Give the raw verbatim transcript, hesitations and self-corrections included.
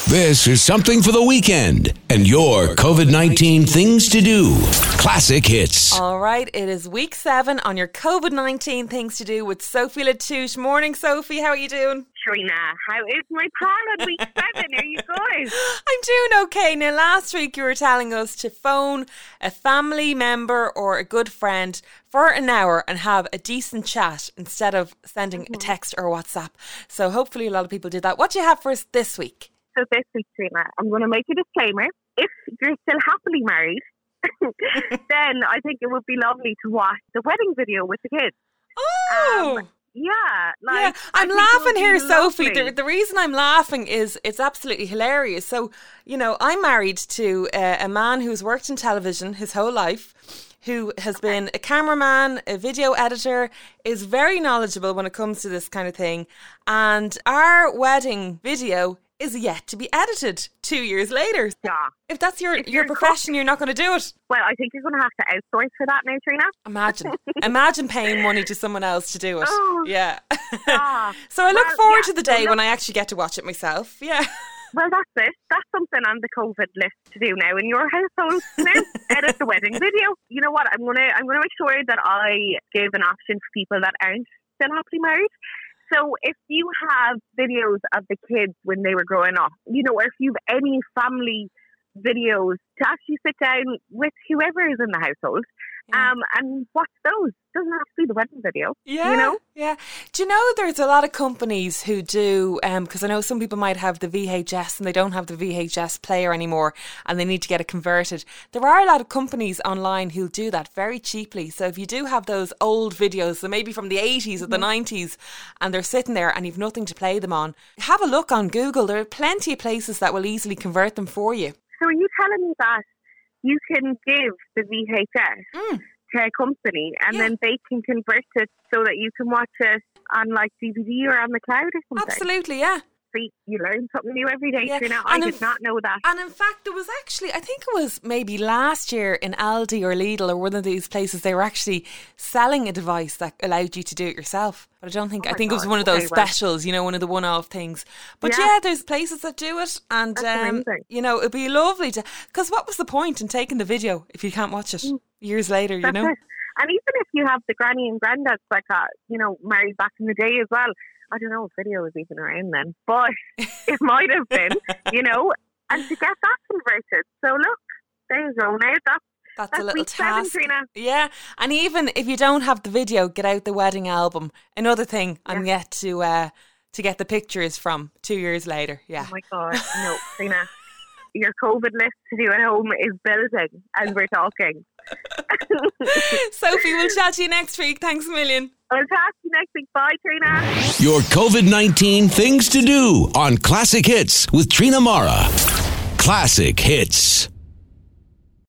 This is something for the weekend and your COVID nineteen things to do. Classic Hits. All right, it is week seven on your COVID nineteen things to do with Sophie Latouche. Morning, Sophie. How are you doing? Trina, how is my plan on week seven? Are you good? I'm doing okay. Now, last week you were telling us to phone a family member or a good friend for an hour and have a decent chat instead of sending mm-hmm. a text or WhatsApp. So hopefully a lot of people did that. What do you have for us this week? So this week, Trina, I'm going to make a disclaimer. If you're still happily married, then I think it would be lovely to watch the wedding video with the kids. Oh! Um, Yeah, like, yeah, I'm laughing here, Sophie. The, the reason I'm laughing is it's absolutely hilarious. So, you know, I'm married to uh, a man who's worked in television his whole life, who has been a cameraman, a video editor, is very knowledgeable when it comes to this kind of thing. And our wedding video is yet to be edited two years later. Yeah. If that's your, your profession, you're not going to do it. Well, I think you're going to have to outsource for that now, Trina. Imagine. Imagine paying money to someone else to do it. Oh, yeah. yeah. So I look well, forward yeah, to the day well, when I actually get to watch it myself. Yeah. Well, that's it. That's something on the COVID list to do now in your household. Now, edit the wedding video. You know what? I'm gonna I'm gonna make sure that I give an option for people that aren't still happily married. So if you have videos of the kids when they were growing up, you know, or if you have any family videos, to actually sit down with whoever is in the household yeah. um, and watch those. Doesn't have to be the wedding video, yeah, you know? Yeah. Do you know there's a lot of companies who do, because um, I know some people might have the V H S and they don't have the V H S player anymore and they need to get it converted. There are a lot of companies online who do that very cheaply. So if you do have those old videos, so maybe from the eighties or the nineties, and they're sitting there and you've nothing to play them on, have a look on Google. There are plenty of places that will easily convert them for you. So are you telling me that you can give the V H S mm. to a company and yeah. then they can convert it so that you can watch it on like D V D or on the cloud or something? Absolutely, yeah. See, you learn something new every day, yeah. Trina. I and did in, not know that. And in fact, there was actually, I think it was maybe last year in Aldi or Lidl or one of these places, they were actually selling a device that allowed you to do it yourself. But I don't think, oh I think God. it was one of those okay, specials, well. you know, one of the one-off things. But yeah, yeah there's places that do it. And, um, you know, it'd be lovely to, because what was the point in taking the video if you can't watch it mm. years later, That's you know? It. And even if you have the granny and granddads like that, you know, married back in the day as well, I don't know if video was even around then, but it might have been, you know, and to get that converted. So look, there you go now. That's, that's, that's a little task. Seven, Trina. Yeah, and even if you don't have the video, get out the wedding album. Another thing yeah. I'm yet to uh, to get the pictures from two years later. Yeah. Oh my God, no, Trina. Your COVID list to do at home is building as we're talking. Sophie, we'll chat to you next week. Thanks a million. I'll talk to you next week. Bye, Trina. Your COVID nineteen things to do on Classic Hits with Trina Mara. Classic Hits.